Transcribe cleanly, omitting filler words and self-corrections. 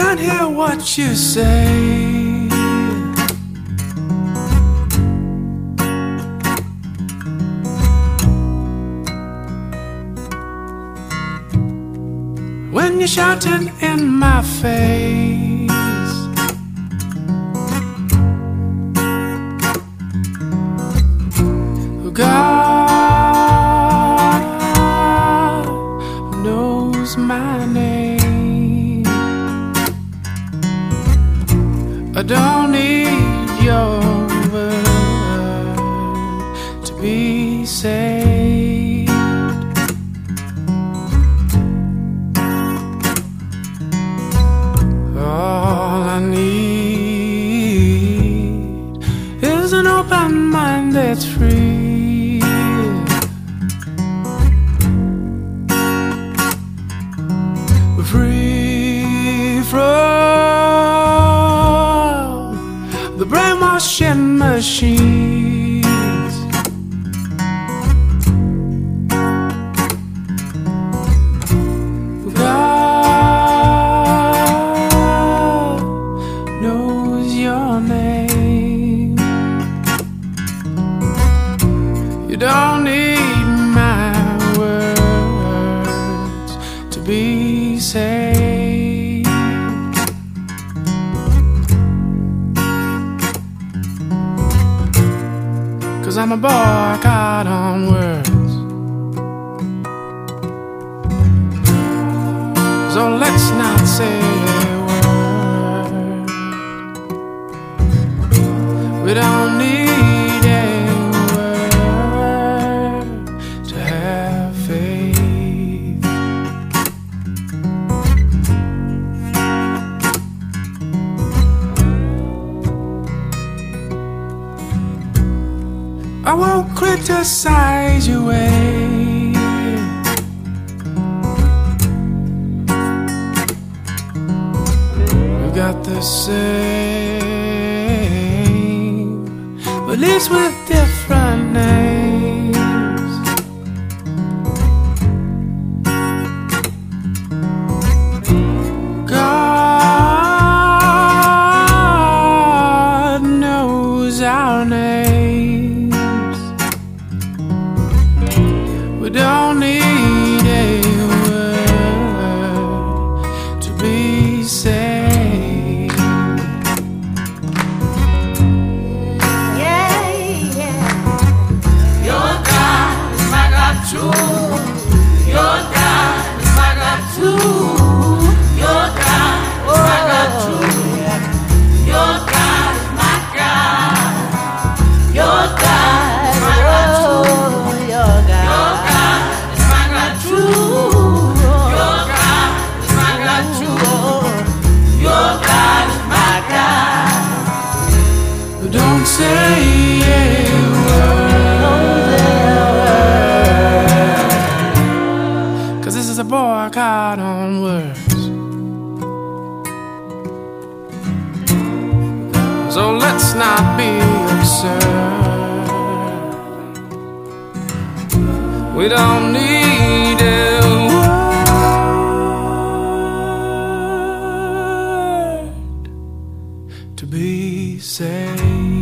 can't hear what you say. When you're shouting in my face, God knows my name. I don't need your word to be saved. All I need is an open mind that's free. Free from the brainwashing machines. God knows your name. You don't need my words to be saved. 'Cause I'm a boy caught on words. So let's not say a word. We don't need a word to have faith. I won't criticize your way. We got the same beliefs with different names. God knows our names. We don't need a word to be saved. Yeah, yeah. Your God is my God too. Your God is my God too. Your God is my God too. Your God is my God. Your God is my God too. Your God is my God too. Your God is my God too. Your God is my God. Don't say a word, 'cause this is a boy caught on words. So let's not be absurd. We don't need a word to be saved.